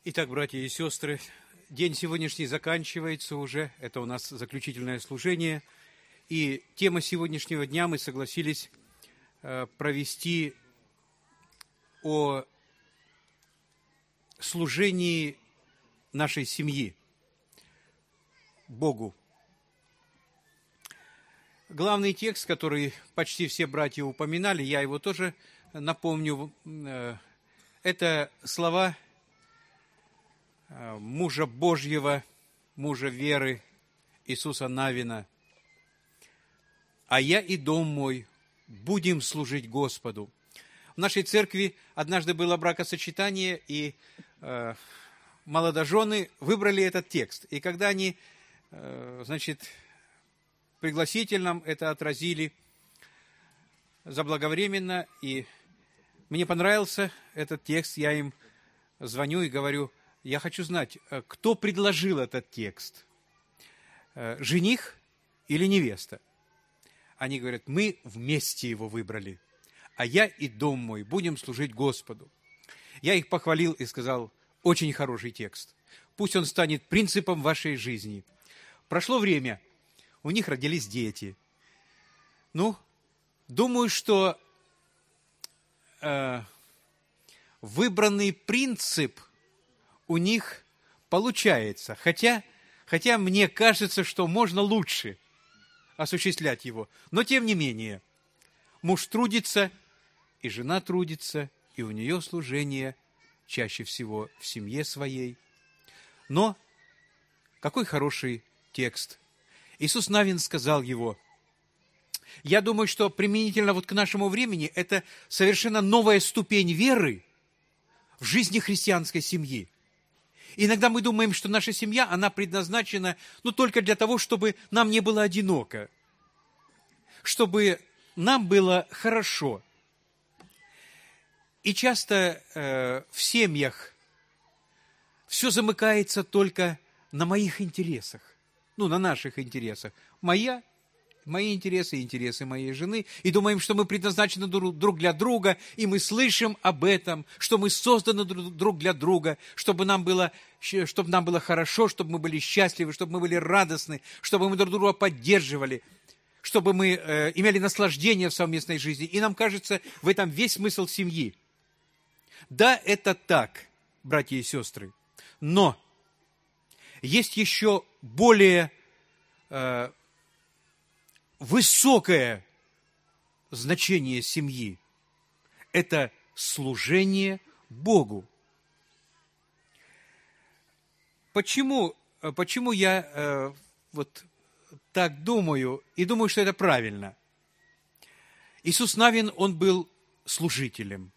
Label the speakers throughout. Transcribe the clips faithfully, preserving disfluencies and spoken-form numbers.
Speaker 1: Итак, братья и сестры, день сегодняшний заканчивается уже. Это у нас заключительное служение. И тема сегодняшнего дня мы согласились провести о служении нашей семьи Богу. Главный текст, который почти все братья упоминали, я его тоже напомню, это слова мужа Божьего, мужа веры Иисуса Навина. «А я и дом мой будем служить Господу». В нашей церкви однажды было бракосочетание, и э, молодожены выбрали этот текст. И когда они, э, значит, пригласительном это отразили заблаговременно, и мне понравился этот текст, я им звоню и говорю: я хочу знать, кто предложил этот текст, жених или невеста? Они говорят: мы вместе его выбрали, а я и дом мой будем служить Господу. Я их похвалил и сказал: очень хороший текст, пусть он станет принципом вашей жизни. Прошло время, у них родились дети. Ну, думаю, что э, выбранный принцип у них получается, хотя, хотя мне кажется, что можно лучше осуществлять его. Но тем не менее, муж трудится, и жена трудится, и у нее служение чаще всего в семье своей. Но какой хороший текст. Иисус Навин сказал его. Я думаю, что применительно вот к нашему времени это совершенно новая ступень веры в жизни христианской семьи. Иногда мы думаем, что наша семья, она предназначена, ну, только для того, чтобы нам не было одиноко, чтобы нам было хорошо. И часто э, в семьях все замыкается только на моих интересах, ну, на наших интересах. Моя, мои интересы, интересы моей жены. И думаем, что мы предназначены друг для друга, и мы слышим об этом, что мы созданы друг для друга, чтобы нам было, чтобы нам было хорошо, чтобы мы были счастливы, чтобы мы были радостны, чтобы мы друг друга поддерживали, чтобы мы э, имели наслаждение в совместной жизни. И нам кажется, в этом весь смысл семьи. Да, это так, братья и сестры, но есть еще более э, высокое значение семьи. Это служение Богу. Почему, почему я э, вот так думаю, и думаю, что это правильно? Иисус Навин, он был служителем.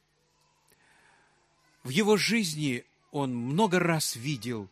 Speaker 1: В его жизни он много раз видел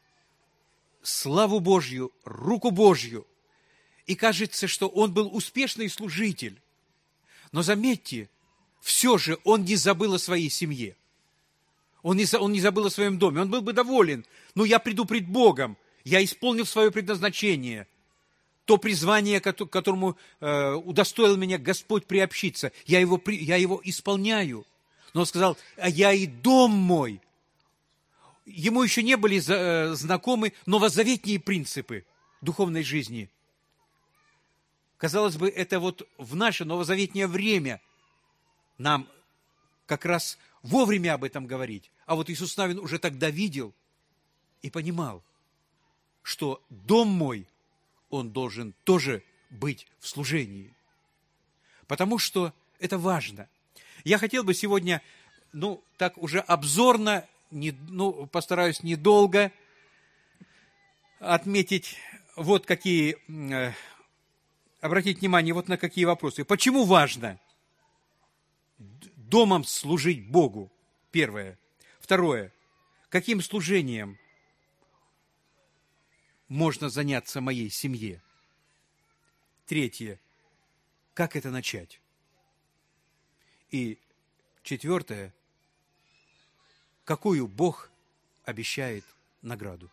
Speaker 1: славу Божью, руку Божью. И кажется, что он был успешный служитель. Но заметьте, все же он не забыл о своей семье. Он не, он не забыл о своем доме. Он был бы доволен. Ну, я приду пред Богом. Я исполнил свое предназначение. То призвание, к которому э, удостоил меня Господь приобщиться. Я его, я его исполняю. Но он сказал: а я и дом мой. Ему еще не были э, знакомы новозаветные принципы духовной жизни. Казалось бы, это вот в наше новозаветнее время нам как раз вовремя об этом говорить. А вот Иисус Навин уже тогда видел и понимал, что дом мой, он должен тоже быть в служении. Потому что это важно. Я хотел бы сегодня, ну, так уже обзорно, не, ну, постараюсь недолго отметить вот какие... Э, обратить внимание вот на какие вопросы. Почему важно домом служить Богу? Первое. Второе. Каким служением можно заняться моей семье? Третье. Как это начать? И четвертое. Какую Бог обещает награду?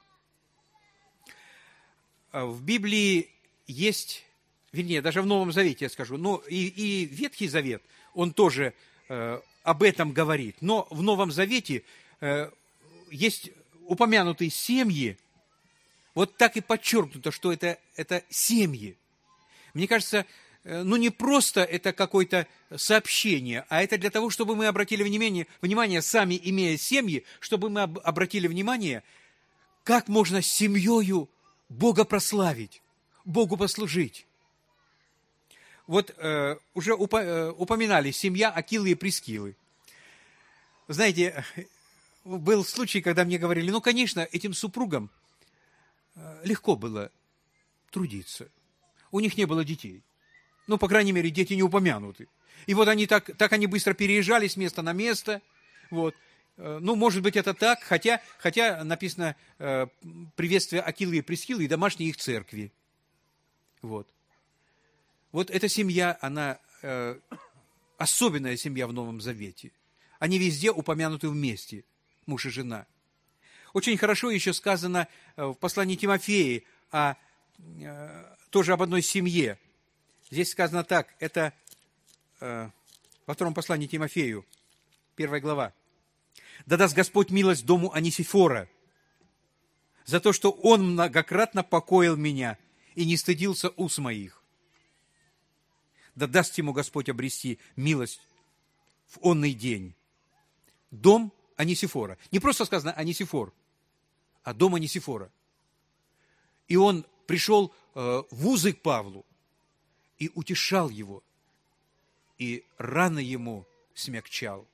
Speaker 1: В Библии есть... Вернее, даже в Новом Завете я скажу, но и, и Ветхий Завет, он тоже э, об этом говорит. Но в Новом Завете э, есть упомянутые семьи, вот так и подчеркнуто, что это, это семьи. Мне кажется, ну не просто это какое-то сообщение, а это для того, чтобы мы обратили внимание, внимание, сами имея семьи, чтобы мы обратили внимание, как можно с семьей Бога прославить, Богу послужить. Вот э, уже упо, э, упоминали семья Акилы и Прискилы. Знаете, был случай, когда мне говорили, ну, конечно, этим супругам легко было трудиться. У них не было детей. Ну, по крайней мере, дети не упомянуты. И вот они так, так они быстро переезжали с места на место. Вот. Ну, может быть, это так, хотя, хотя написано э, приветствие Акилы и Прискилы и домашней их церкви. Вот. Вот эта семья, она э, особенная семья в Новом Завете. Они везде упомянуты вместе, муж и жена. Очень хорошо еще сказано в послании Тимофея о, э, тоже об одной семье. Здесь сказано так, это э, во втором послании Тимофею, первая глава. «Да даст Господь милость дому Онисифора за то, что он многократно покоил меня и не стыдился уст моих. Да даст ему Господь обрести милость в онный день». Дом Онисифора. Не просто сказано Онисифор, а дом Онисифора. И он пришел э, в узы к Павлу и утешал его, и раны ему смягчал.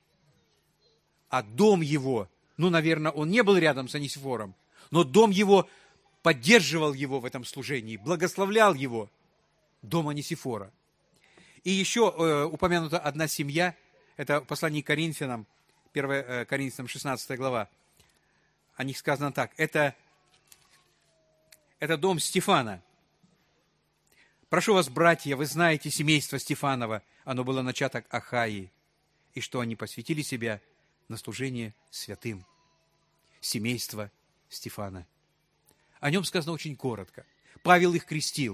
Speaker 1: А дом его, ну, наверное, он не был рядом с Онисифором, но дом его поддерживал его в этом служении, благословлял его, дом Онисифора. И еще э, упомянута одна семья, это послание к Коринфянам, первое Коринфянам шестнадцатая глава. О них сказано так, это, это дом Стефана. «Прошу вас, братья, вы знаете семейство Стефанова, оно было начато Ахаи, и что они посвятили себя на служение святым». Семейство Стефана. О нем сказано очень коротко. Павел их крестил.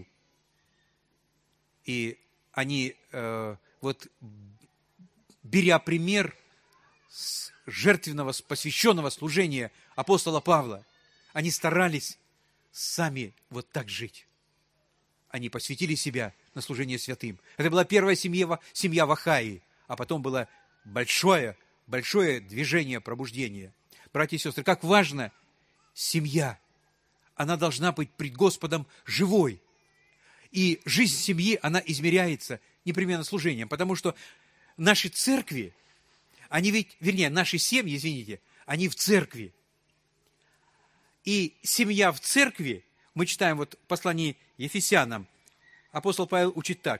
Speaker 1: И они, э, вот, беря пример с жертвенного, с посвященного служения апостола Павла, они старались сами вот так жить. Они посвятили себя на служение святым. Это была первая семья, семья в Ахаи, а потом было большое, большое движение пробуждения. Братья и сестры, как важно семья. Она должна быть пред Господом живой. И жизнь семьи, она измеряется непременно служением, потому что наши церкви, они ведь, вернее, наши семьи, извините, они в церкви. И семья в церкви, мы читаем вот в послании Ефесянам, апостол Павел учит так.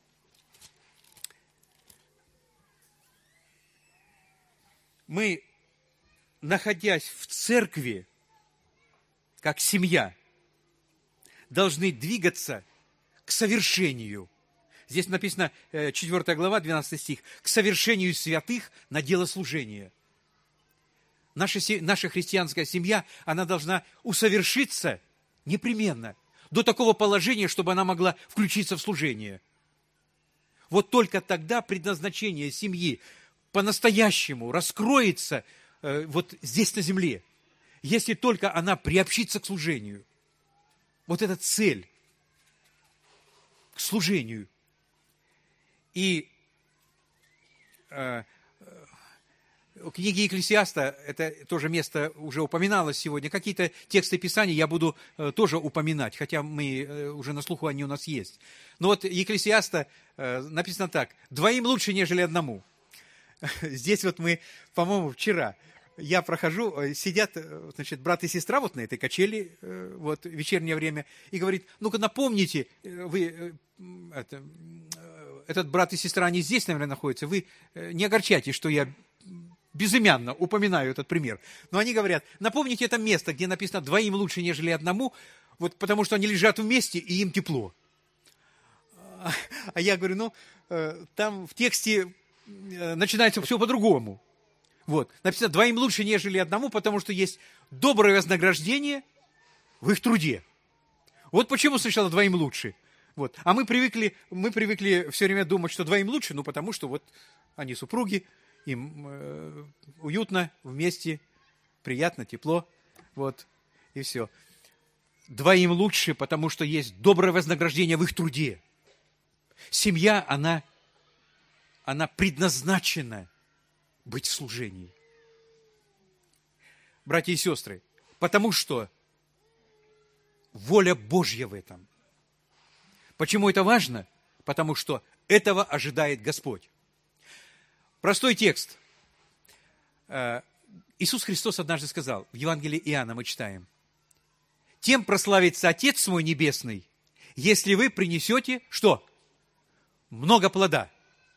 Speaker 1: Мы, находясь в церкви, как семья, должны двигаться к совершению. Здесь написано, четвёртая глава, двенадцатый стих, к совершению святых на дело служения. Наша, наша христианская семья, она должна усовершиться непременно до такого положения, чтобы она могла включиться в служение. Вот только тогда предназначение семьи по-настоящему раскроется э, вот здесь на земле, если только она приобщится к служению. Вот эта цель к служению. И э, в книге Екклесиаста, это тоже место уже упоминалось сегодня, какие-то тексты Писаний я буду э, тоже упоминать, хотя мы э, уже на слуху они у нас есть. Но вот Екклесиаста э, написано так: «Двоим лучше, нежели одному». Здесь вот мы, по-моему, вчера, я прохожу, сидят, значит, брат и сестра вот на этой качели, вот, в вечернее время, и говорит, ну-ка напомните, вы, это, этот брат и сестра, они здесь, наверное, находятся, вы не огорчайтесь, что я безымянно упоминаю этот пример. Но они говорят, напомните это место, где написано «двоим лучше, нежели одному», вот потому что они лежат вместе, и им тепло. А я говорю, ну, там в тексте начинается все по-другому. Вот. Написано, двоим лучше, нежели одному, потому что есть доброе вознаграждение в их труде. Вот почему сначала двоим лучше. Вот. А мы привыкли, мы привыкли все время думать, что двоим лучше, ну, потому что вот они супруги, им э, уютно вместе, приятно, тепло, вот, и все. Двоим лучше, потому что есть доброе вознаграждение в их труде. Семья, она, она предназначена быть в служении. Братья и сестры, потому что воля Божья в этом. Почему это важно? Потому что этого ожидает Господь. Простой текст. Иисус Христос однажды сказал, в Евангелии Иоанна мы читаем, «Тем прославится Отец мой Небесный, если вы принесете, что? Много плода».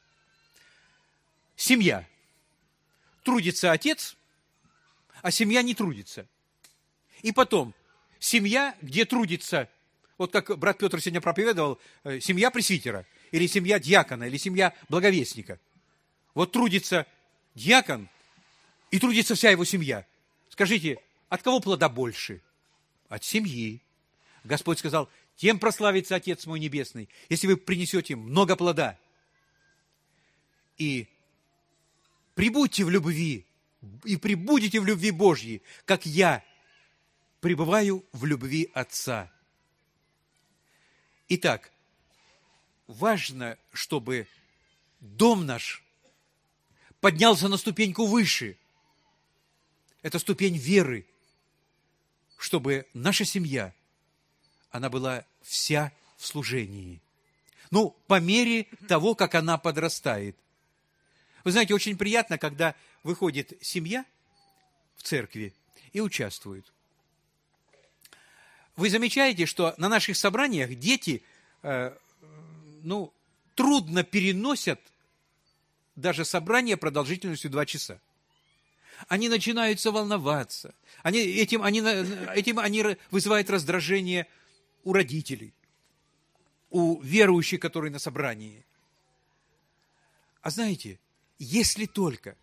Speaker 1: Семья. Трудится отец, а семья не трудится. И потом, семья, где трудится, вот как брат Петр сегодня проповедовал, семья пресвитера, или семья диакона, или семья благовестника. Вот трудится диакон, и трудится вся его семья. Скажите, от кого плода больше? От семьи. Господь сказал, тем прославится Отец мой Небесный, если вы принесете много плода. И прибудьте в любви, и прибудете в любви Божьей, как я пребываю в любви Отца. Итак, важно, чтобы дом наш поднялся на ступеньку выше. Это ступень веры, чтобы наша семья, она была вся в служении. Ну, по мере того, как она подрастает. Вы знаете, очень приятно, когда выходит семья в церкви и участвует. Вы замечаете, что на наших собраниях дети, э, ну, трудно переносят даже собрание продолжительностью два часа. Они начинаются волноваться. Они, этим, они, этим они вызывают раздражение у родителей, у верующих, которые на собрании. А знаете, если только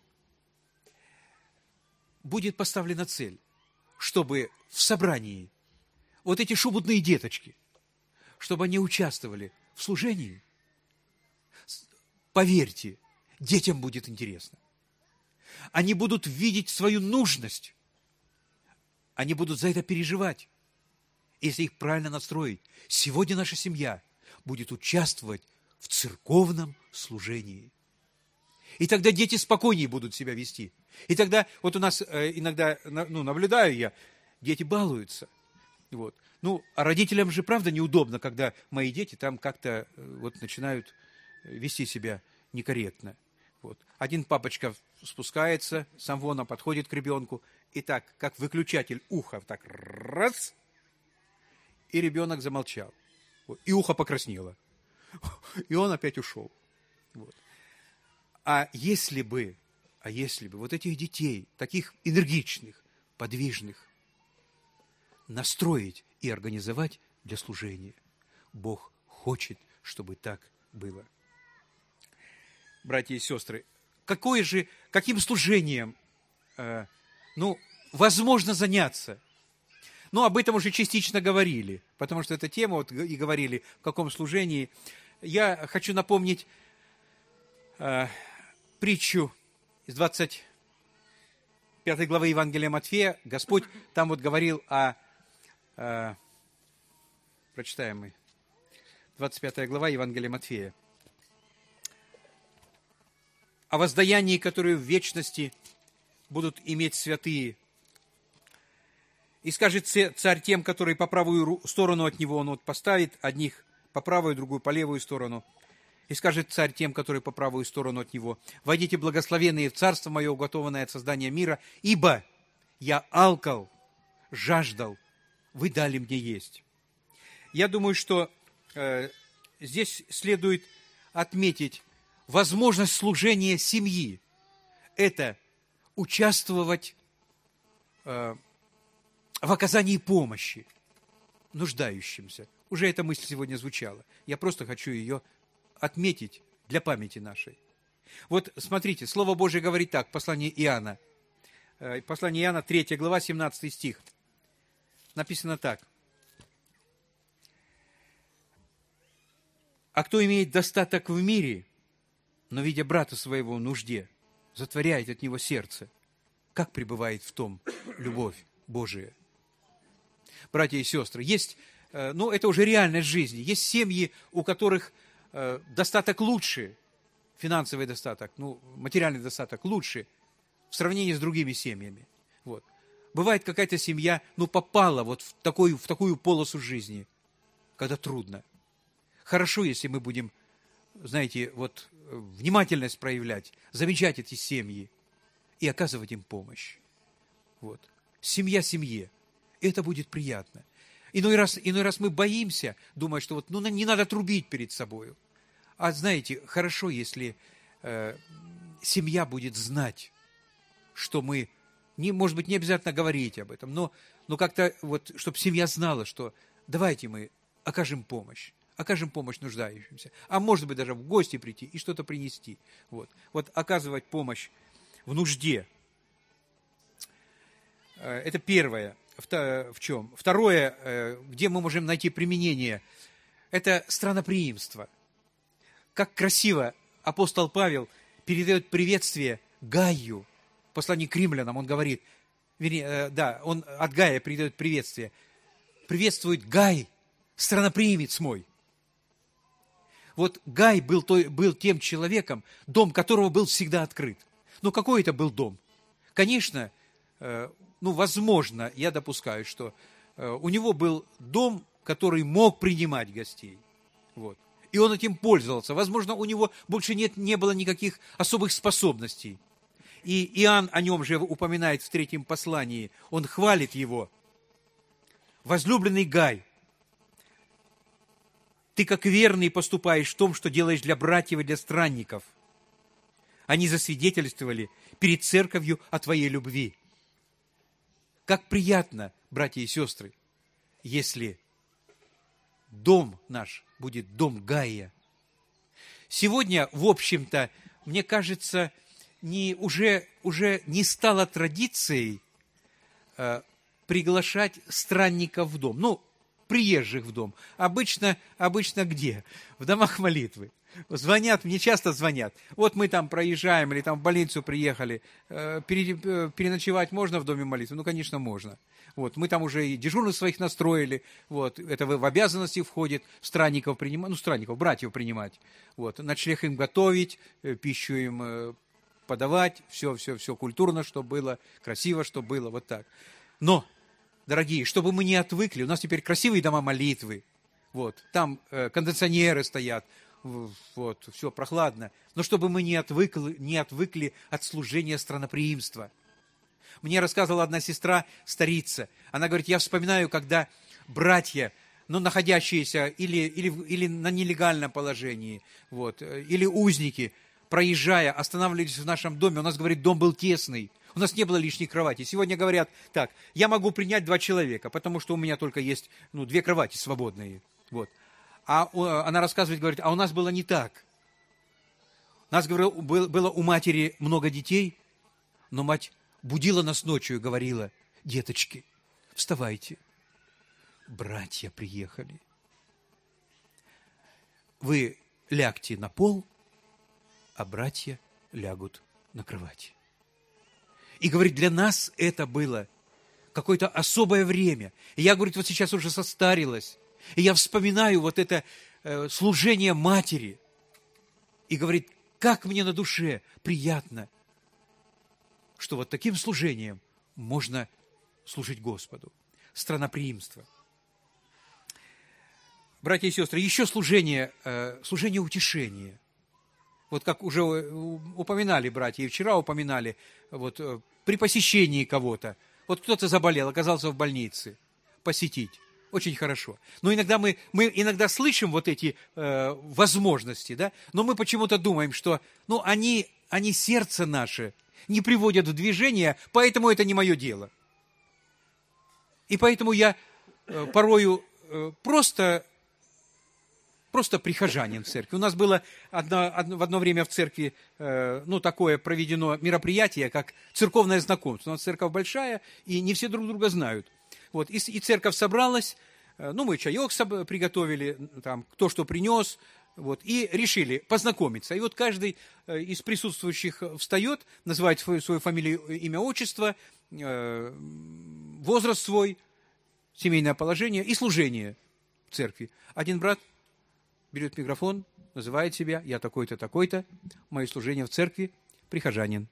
Speaker 1: будет поставлена цель, чтобы в собрании вот эти шубутные деточки, чтобы они участвовали в служении, поверьте, детям будет интересно. Они будут видеть свою нужность. Они будут за это переживать. Если их правильно настроить, сегодня наша семья будет участвовать в церковном служении. И тогда дети спокойнее будут себя вести. И тогда, вот у нас иногда, ну, наблюдаю я, дети балуются. Вот. Ну, а родителям же, правда, неудобно, когда мои дети там как-то вот начинают вести себя некорректно. Вот. Один папочка спускается с амвона, подходит к ребенку, и так, как выключатель уха, так раз, и ребенок замолчал. Вот. И ухо покраснело. И он опять ушел. Вот. А если бы, а если бы вот этих детей, таких энергичных, подвижных, настроить и организовать для служения, Бог хочет, чтобы так было. Братья и сестры, какое же, каким служением, э, ну, возможно заняться? Ну, об этом уже частично говорили, потому что эта тема, вот и говорили, в каком служении. Я хочу напомнить э, притчу из двадцать пятой главы Евангелия Матфея. Господь там вот говорил о, э, прочитаем мы, двадцать пятая глава Евангелия Матфея, о воздаянии, которое в вечности будут иметь святые. И скажет царь тем, которые по правую сторону от него, он вот поставит одних по правую, другую по левую сторону. И скажет царь тем, которые по правую сторону от него: «Войдите, благословенные, в царство мое, уготованное от создания мира, ибо я алкал, жаждал, вы дали мне есть». Я думаю, что э, здесь следует отметить возможность служения семьи. Это участвовать э, в оказании помощи нуждающимся. Уже эта мысль сегодня звучала. Я просто хочу ее отметить для памяти нашей. Вот смотрите, Слово Божие говорит так, послание Иоанна. Э, послание Иоанна, третья глава, семнадцатый стих. Написано так. «А кто имеет достаток в мире, но, видя брата своего в нужде, затворяет от него сердце, как пребывает в том любовь Божия. Братья и сестры, есть, ну, это уже реальность жизни. Есть семьи, у которых достаток лучше, финансовый достаток, ну, материальный достаток лучше в сравнении с другими семьями. Вот. Бывает, какая-то семья, ну, попала вот в такую, в такую полосу жизни, когда трудно. Хорошо, если мы будем, знаете, вот внимательность проявлять, замечать эти семьи и оказывать им помощь. Вот. Семья семье. Это будет приятно. Иной раз, иной раз мы боимся, думая, что вот, ну, не надо трубить перед собой. А знаете, хорошо, если э, семья будет знать, что мы, не, может быть, не обязательно говорить об этом, но, но как-то вот, чтобы семья знала, что давайте мы окажем помощь, окажем помощь нуждающимся, а может быть, даже в гости прийти и что-то принести. Вот, вот оказывать помощь в нужде. Это первое. В чем? Второе, где мы можем найти применение, это странноприимство. Как красиво апостол Павел передает приветствие Гаю, в послании к римлянам, он говорит, вернее, да, он от Гая передает приветствие. Приветствует Гай, странноприимец мой. Вот Гай был, той, был тем человеком, дом которого был всегда открыт. Но какой это был дом? Конечно, ну, возможно, я допускаю, что у него был дом, который мог принимать гостей. Вот. И он этим пользовался. Возможно, у него больше нет, не было никаких особых способностей. И Иоанн о нем же упоминает в третьем послании. Он хвалит его. «Возлюбленный Гай, ты как верный поступаешь в том, что делаешь для братьев и для странников. Они засвидетельствовали перед церковью о твоей любви». Как приятно, братья и сестры, если дом наш будет дом Гая. Сегодня, в общем-то, мне кажется, не, уже, уже не стало традицией э, приглашать странников в дом. Ну, приезжих в дом. Обычно, обычно где? В домах молитвы. Звонят, мне часто звонят. Вот мы там проезжаем или там в больницу приехали. Переночевать можно в доме молитвы? Ну, конечно, можно. Вот, мы там уже и дежурных своих настроили. Вот, это в обязанности входит странников принимать, ну, странников, братьев принимать. Вот, ночлег им готовить, пищу им подавать. Все, все, все культурно, чтобы было, красиво, чтобы было, вот так. Но, дорогие, чтобы мы не отвыкли, у нас теперь красивые дома молитвы. Вот, там э, кондиционеры стоят. Вот, все прохладно. Но чтобы мы не отвыкли, не отвыкли от служения странноприимства. Мне рассказывала одна сестра, старица. Она говорит, я вспоминаю, когда братья, ну, находящиеся или, или, или на нелегальном положении, вот, или узники, проезжая, останавливались в нашем доме. У нас, говорит, дом был тесный. У нас не было лишней кровати. Сегодня говорят, так, я могу принять два человека, потому что у меня только есть, ну, две кровати свободные. Вот. А она рассказывает, говорит, а у нас было не так. У нас было у матери много детей, но мать будила нас ночью и говорила, деточки, вставайте, братья приехали. Вы лягте на пол, а братья лягут на кровать. И, говорит, для нас это было какое-то особое время. И я, говорит, вот сейчас уже состарилась. И я вспоминаю вот это э, служение матери. И говорит, как мне на душе приятно, что вот таким служением можно служить Господу. Странноприимство. Братья и сестры, еще служение, э, служение утешения. Вот как уже упоминали братья, и вчера упоминали, вот э, при посещении кого-то. Вот кто-то заболел, оказался в больнице. Посетить. Очень хорошо. Но иногда мы, мы иногда слышим вот эти э, возможности, да, но мы почему-то думаем, что ну, они, они сердце наше не приводят в движение, поэтому это не мое дело. И поэтому я э, порою э, просто, просто прихожанин в церкви. У нас было одно, одно, в одно время в церкви э, ну, такое проведено мероприятие, как церковное знакомство. У нас церковь большая, и не все друг друга знают. Вот, и, и церковь собралась, ну, мы чаек приготовили, там, кто что принес, Вот, и решили познакомиться. И вот каждый из присутствующих встает, называет свою, свою фамилию, имя, отчество, э, возраст свой, семейное положение и служение в церкви. Один брат берет микрофон, называет себя, я такой-то, такой-то, мое служение в церкви, прихожанин.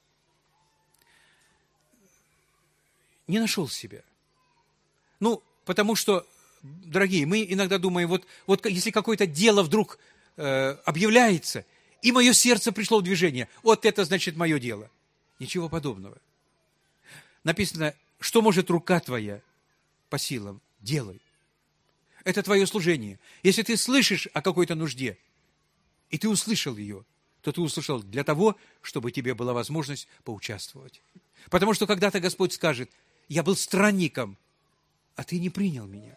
Speaker 1: Не нашел себя. Ну, потому что, дорогие, мы иногда думаем, вот, вот если какое-то дело вдруг э, объявляется, и мое сердце пришло в движение, вот это значит мое дело. Ничего подобного. Написано, что может рука твоя по силам, делай. Это твое служение. Если ты слышишь о какой-то нужде, и ты услышал ее, то ты услышал для того, чтобы тебе была возможность поучаствовать. Потому что когда-то Господь скажет, я был странником, а ты не принял меня.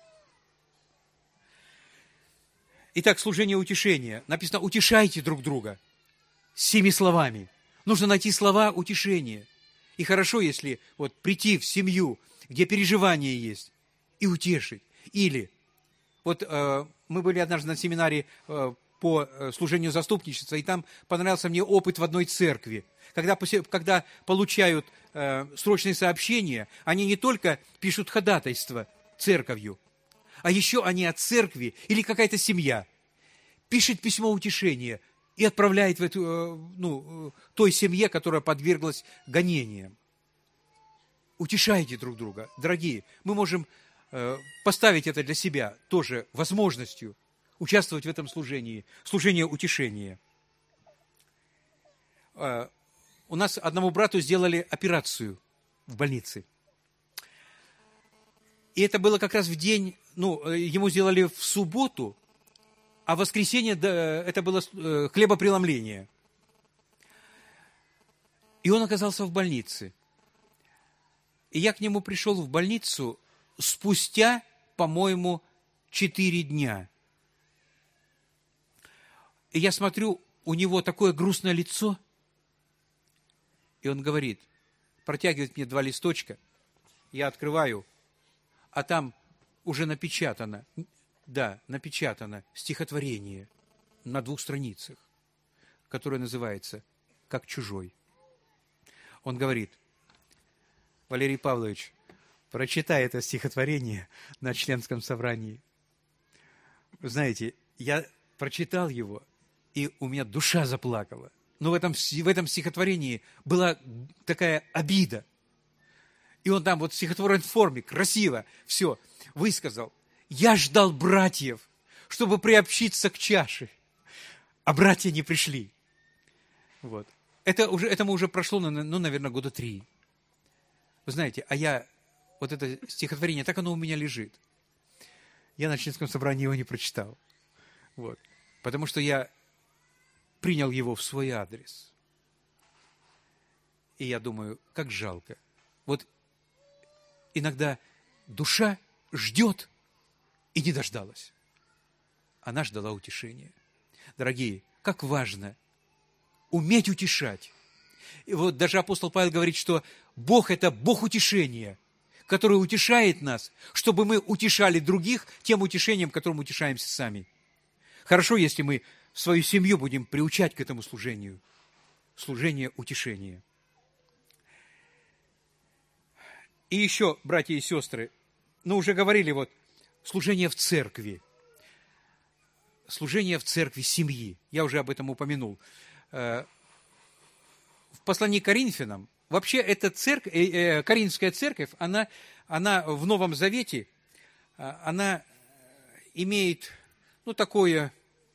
Speaker 1: Итак, служение утешения. Написано, утешайте друг друга семи словами. Нужно найти слова утешения. И хорошо, если вот прийти в семью, где переживания есть, и утешить. Или, вот э, мы были однажды на семинаре э, по служению заступничества, и там понравился мне опыт в одной церкви. Когда, когда получают э, срочные сообщения, они не только пишут ходатайство церковью, а еще они от церкви или какая-то семья пишет письмо утешения и отправляет в эту, э, ну, той семье, которая подверглась гонениям. Утешайте друг друга. Дорогие, мы можем э, поставить это для себя тоже возможностью участвовать в этом служении, служение утешения. Э, у нас одному брату сделали операцию в больнице. И это было как раз в день, ну, ему сделали в субботу, а в воскресенье это было хлебопреломление. И он оказался в больнице. И я к нему пришел в больницу спустя, по-моему, четыре дня. И я смотрю, у него такое грустное лицо, и он говорит, протягивает мне два листочка, я открываю, а там уже напечатано, да, напечатано стихотворение на двух страницах, которое называется «Как чужой». Он говорит, Валерий Павлович, прочитай это стихотворение на членском собрании. Вы знаете, я прочитал его, и у меня душа заплакала. Но в этом, в этом стихотворении была такая обида. И он там вот в стихотворной форме, красиво, все, высказал. Я ждал братьев, чтобы приобщиться к чаше, а братья не пришли. Вот. Это уже, этому уже прошло, ну, наверное, года три. Вы знаете, а я, вот это стихотворение, так оно у меня лежит. Я на членском собрании его не прочитал. Вот. Потому что я принял его в свой адрес. И я думаю, как жалко. Вот иногда душа ждет и не дождалась. Она ждала утешения. Дорогие, как важно уметь утешать. И вот даже апостол Павел говорит, что Бог – это Бог утешения, который утешает нас, чтобы мы утешали других тем утешением, которым утешаемся сами. Хорошо, если мы свою семью будем приучать к этому служению. Служение утешения. И еще, братья и сестры, ну, уже говорили, вот, служение в церкви. Служение в церкви семьи. Я уже об этом упомянул. В послании к Коринфянам, вообще эта церковь, Коринфская церковь, она, она в Новом Завете, она имеет, ну, такое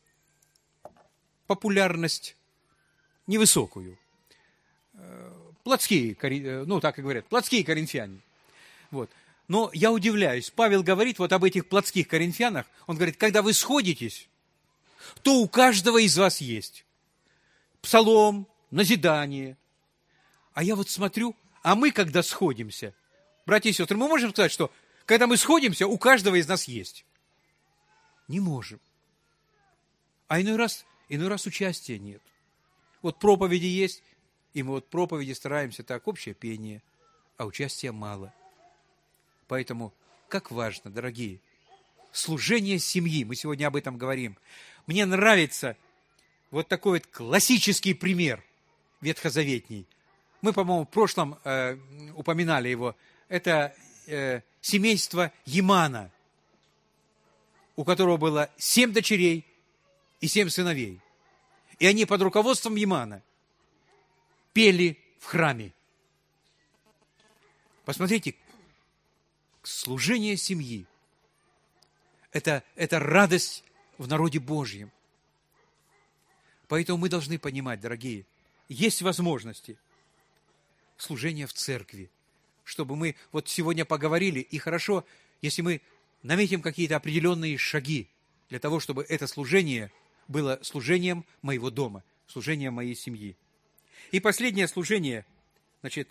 Speaker 1: популярность невысокую. Плотские, ну, так и говорят, плотские коринфяне. Вот. Но я удивляюсь, Павел говорит вот об этих плотских коринфянах, он говорит, когда вы сходитесь, то у каждого из вас есть псалом, назидание. А я вот смотрю, а мы, когда сходимся, братья и сестры, мы можем сказать, что когда мы сходимся, у каждого из нас есть? Не можем. А иной раз, иной раз участия нет. Вот проповеди есть, и мы вот проповеди стараемся так, общее пение, а участия мало. Поэтому, как важно, дорогие, служение семьи. Мы сегодня об этом говорим. Мне нравится вот такой вот классический пример ветхозаветний. Мы, по-моему, в прошлом э, упоминали его. Это э, семейство Емана, у которого было семь дочерей и семь сыновей. И они под руководством Емана пели в храме. Посмотрите, служение семьи – это, это радость в народе Божьем. Поэтому мы должны понимать, дорогие, есть возможности служения в церкви, чтобы мы вот сегодня поговорили, и хорошо, если мы наметим какие-то определенные шаги для того, чтобы это служение было служением моего дома, служением моей семьи. И последнее служение, значит,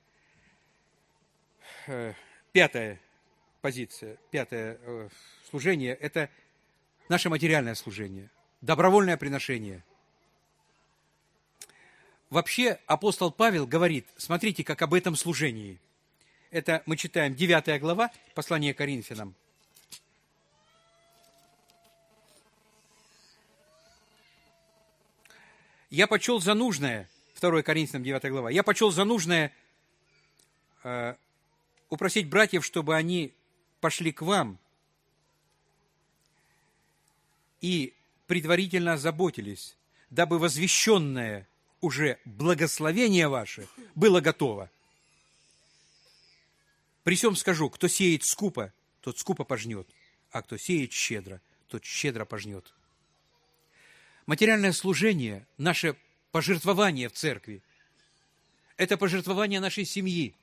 Speaker 1: пятая позиция, пятое служение – это наше материальное служение, добровольное приношение. Вообще апостол Павел говорит, смотрите, как об этом служении. Это мы читаем девятая глава, послание Коринфянам. Я почел за нужное, второе Коринфянам, девятая глава, я почел за нужное э, упросить братьев, чтобы они пошли к вам и предварительно озаботились, дабы возвещенное уже благословение ваше было готово. При сем скажу, кто сеет скупо, тот скупо пожнет, а кто сеет щедро, тот щедро пожнет. Материальное служение, наше пожертвование в церкви, это пожертвование нашей семьи.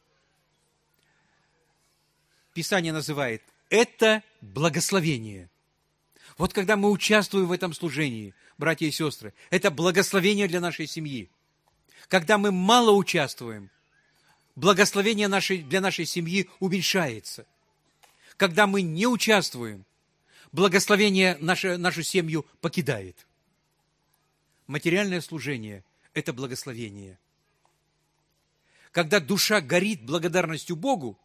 Speaker 1: Писание называет это благословение. Вот когда мы участвуем в этом служении, братья и сестры, это благословение для нашей семьи. Когда мы мало участвуем, благословение нашей, для нашей семьи уменьшается. Когда мы не участвуем, благословение наше, нашу семью покидает. Материальное служение – это благословение. Когда душа горит благодарностью Богу,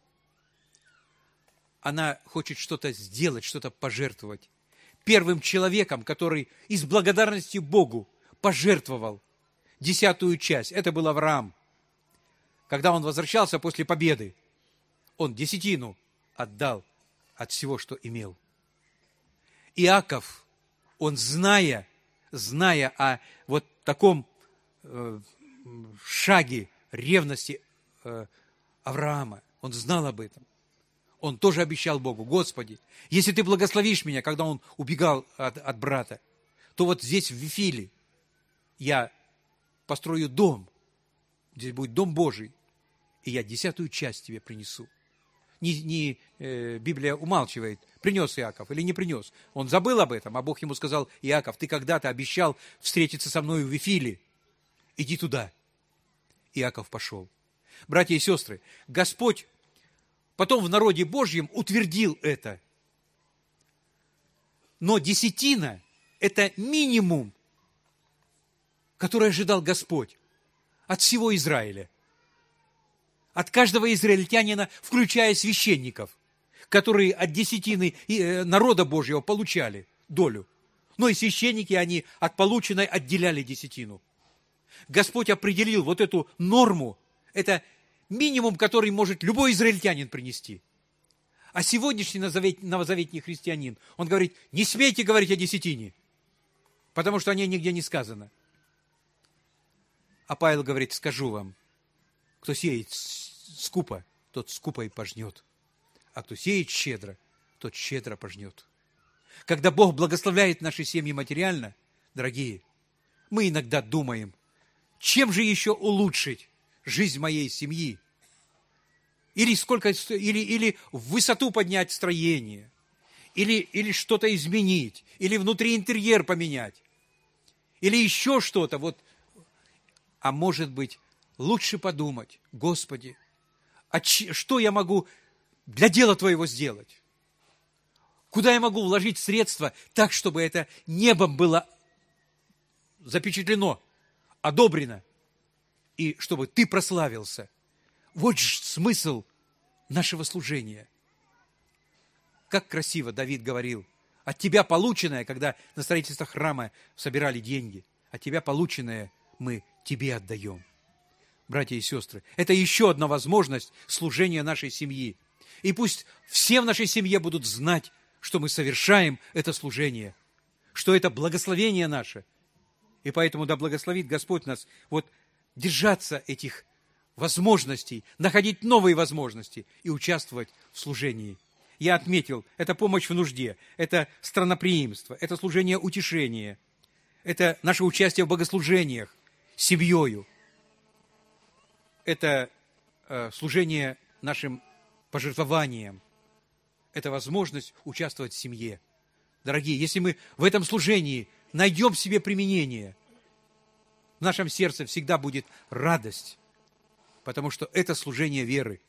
Speaker 1: она хочет что-то сделать, что-то пожертвовать. Первым человеком, который из благодарности Богу пожертвовал десятую часть, это был Авраам. Когда он возвращался после победы, он десятину отдал от всего, что имел. Иаков, он, зная, зная о вот таком э, шаге ревности э, Авраама, он знал об этом. Он тоже обещал Богу: Господи, если Ты благословишь меня, когда он убегал от, от брата, то вот здесь, в Вифиле, я построю дом, здесь будет дом Божий, и я десятую часть Тебе принесу. Не, не э, Библия умалчивает, принес Иаков или не принес. Он забыл об этом, а Бог ему сказал: Иаков, ты когда-то обещал встретиться со мной в Вифиле, иди туда. Иаков пошел. Братья и сестры, Господь потом в народе Божьем утвердил это. Но десятина – это минимум, который ожидал Господь от всего Израиля. От каждого израильтянина, включая священников, которые от десятины народа Божьего получали долю. Но и священники, они от полученной отделяли десятину. Господь определил вот эту норму, это минимум, который может любой израильтянин принести. А сегодняшний новозаветний христианин, он говорит: не смейте говорить о десятине, потому что о ней нигде не сказано. А Павел говорит: скажу вам, кто сеет скупо, тот скупо и пожнет, а кто сеет щедро, тот щедро пожнет. Когда Бог благословляет наши семьи материально, дорогие, мы иногда думаем, чем же еще улучшить жизнь моей семьи, или сколько, или, или в высоту поднять строение, или, или что-то изменить, или внутри интерьер поменять, или еще что-то. Вот. А может быть, лучше подумать: Господи, а ч, что я могу для дела Твоего сделать? Куда я могу вложить средства так, чтобы это небом было запечатлено, одобрено, и чтобы Ты прославился? Вот смысл нашего служения. Как красиво Давид говорил: от тебя полученное, когда на строительство храма собирали деньги, от тебя полученное мы тебе отдаем. Братья и сестры, это еще одна возможность служения нашей семьи. И пусть все в нашей семье будут знать, что мы совершаем это служение, что это благословение наше. И поэтому да благословит Господь нас вот держаться этих возможностей, находить новые возможности и участвовать в служении. Я отметил, это помощь в нужде, это странноприимство, это служение утешения, это наше участие в богослужениях с семьей, это э, служение нашим пожертвованием, это возможность участвовать в семье. Дорогие, если мы в этом служении найдем себе применение, в нашем сердце всегда будет радость, потому что это служение веры.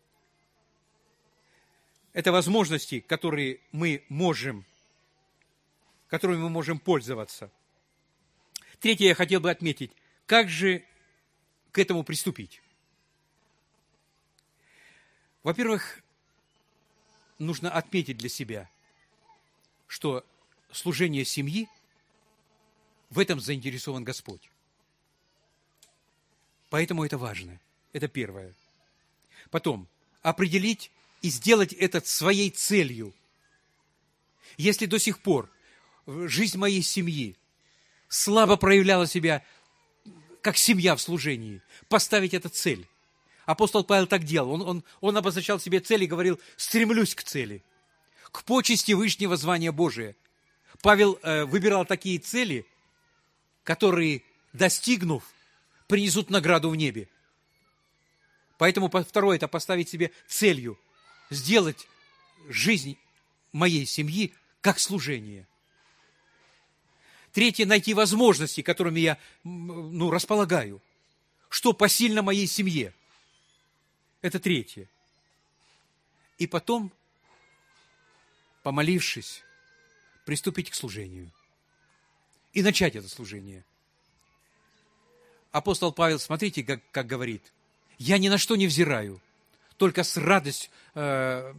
Speaker 1: Это возможности, которые мы можем, которыми мы можем пользоваться. Третье, я хотел бы отметить, как же к этому приступить. Во-первых, нужно отметить для себя, что служение семьи, в этом заинтересован Господь. Поэтому это важно. Это первое. Потом, определить и сделать это своей целью. Если до сих пор жизнь моей семьи слабо проявляла себя как семья в служении, поставить это цель. Апостол Павел так делал. Он, он, он обозначал себе цель и говорил: стремлюсь к цели, к почести вышнего звания Божия. Павел э, выбирал такие цели, которые, достигнув, принесут награду в небе. Поэтому второе – это поставить себе целью сделать жизнь моей семьи как служение. Третье – найти возможности, которыми я ну, располагаю. Что посильно моей семье. Это третье. И потом, помолившись, приступить к служению. И начать это служение. Апостол Павел, смотрите, как, как говорит: «Я ни на что не взираю, только с радостью...» э,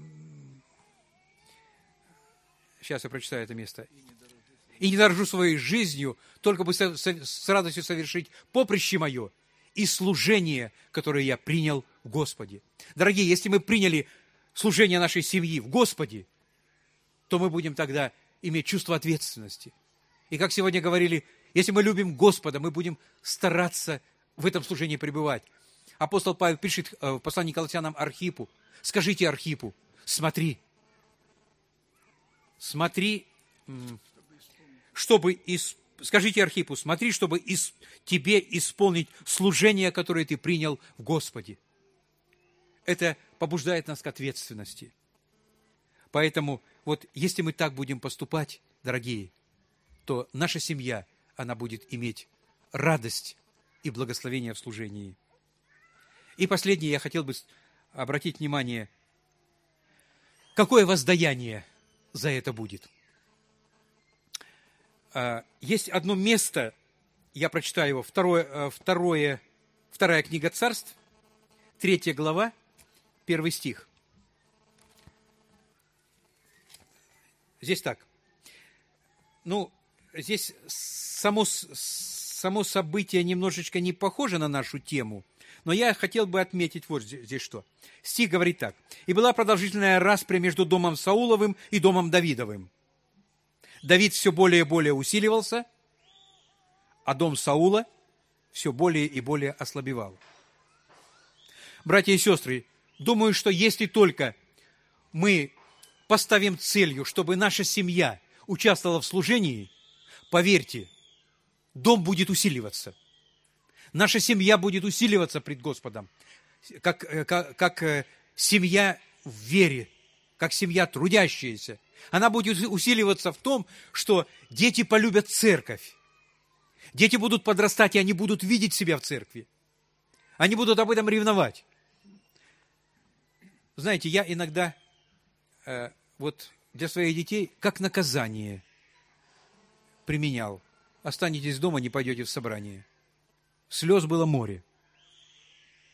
Speaker 1: сейчас я прочитаю это место. «И не дорожу своей жизнью, только бы со, со, с радостью совершить поприще мое и служение, которое я принял в Господе». Дорогие, если мы приняли служение нашей семьи в Господе, то мы будем тогда иметь чувство ответственности. И как сегодня говорили, если мы любим Господа, мы будем стараться в этом служении пребывать. Апостол Павел пишет в послании к Колоссянам Архипу: «Скажите Архипу, смотри, смотри, чтобы из, скажите Архипу, смотри, чтобы из, тебе исполнить служение, которое ты принял в Господе». Это побуждает нас к ответственности. Поэтому вот если мы так будем поступать, дорогие, то наша семья, она будет иметь радость и благословение в служении. И последнее, я хотел бы обратить внимание, какое воздаяние за это будет. Есть одно место, я прочитаю его, второе, второе, вторая книга Царств, третья глава, первый стих. Здесь так. Ну, здесь само, само событие немножечко не похоже на нашу тему, но я хотел бы отметить вот здесь, здесь что. Стих говорит так. «И была продолжительная распря между домом Сауловым и домом Давидовым. Давид все более и более усиливался, а дом Саула все более и более ослабевал». Братья и сестры, думаю, что если только мы поставим целью, чтобы наша семья участвовала в служении, поверьте, дом будет усиливаться. Наша семья будет усиливаться пред Господом, как, как, как семья в вере, как семья трудящаяся. Она будет усиливаться в том, что дети полюбят церковь. Дети будут подрастать, и они будут видеть себя в церкви. Они будут об этом ревновать. Знаете, я иногда э, вот для своих детей как наказание применял. Останетесь дома, не пойдете в собрание. Слез было море.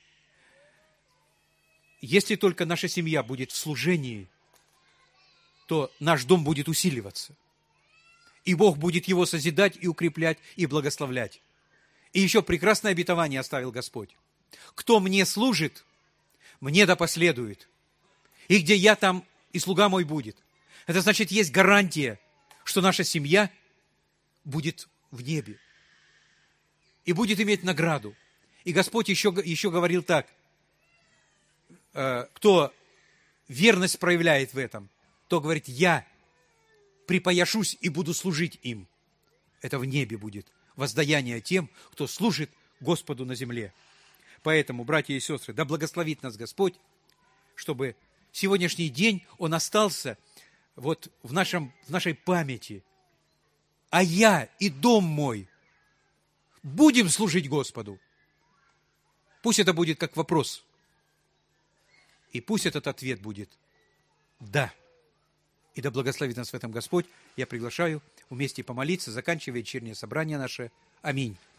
Speaker 1: Если только наша семья будет в служении, то наш дом будет усиливаться. И Бог будет его созидать и укреплять, и благословлять. И еще прекрасное обетование оставил Господь. Кто мне служит, мне да последует. И где я, там и слуга мой будет. Это значит, есть гарантия, что наша семья будет в небе. И будет иметь награду. И Господь еще, еще говорил так. Кто верность проявляет в этом, то говорит, я припояшусь и буду служить им. Это в небе будет воздаяние тем, кто служит Господу на земле. Поэтому, братья и сестры, да благословит нас Господь, чтобы сегодняшний день он остался вот в, нашем, в нашей памяти. А я и дом мой будем служить Господу. Пусть это будет как вопрос. И пусть этот ответ будет «да». И да благословит нас в этом Господь. Я приглашаю вместе помолиться, заканчивая вечернее собрание наше. Аминь.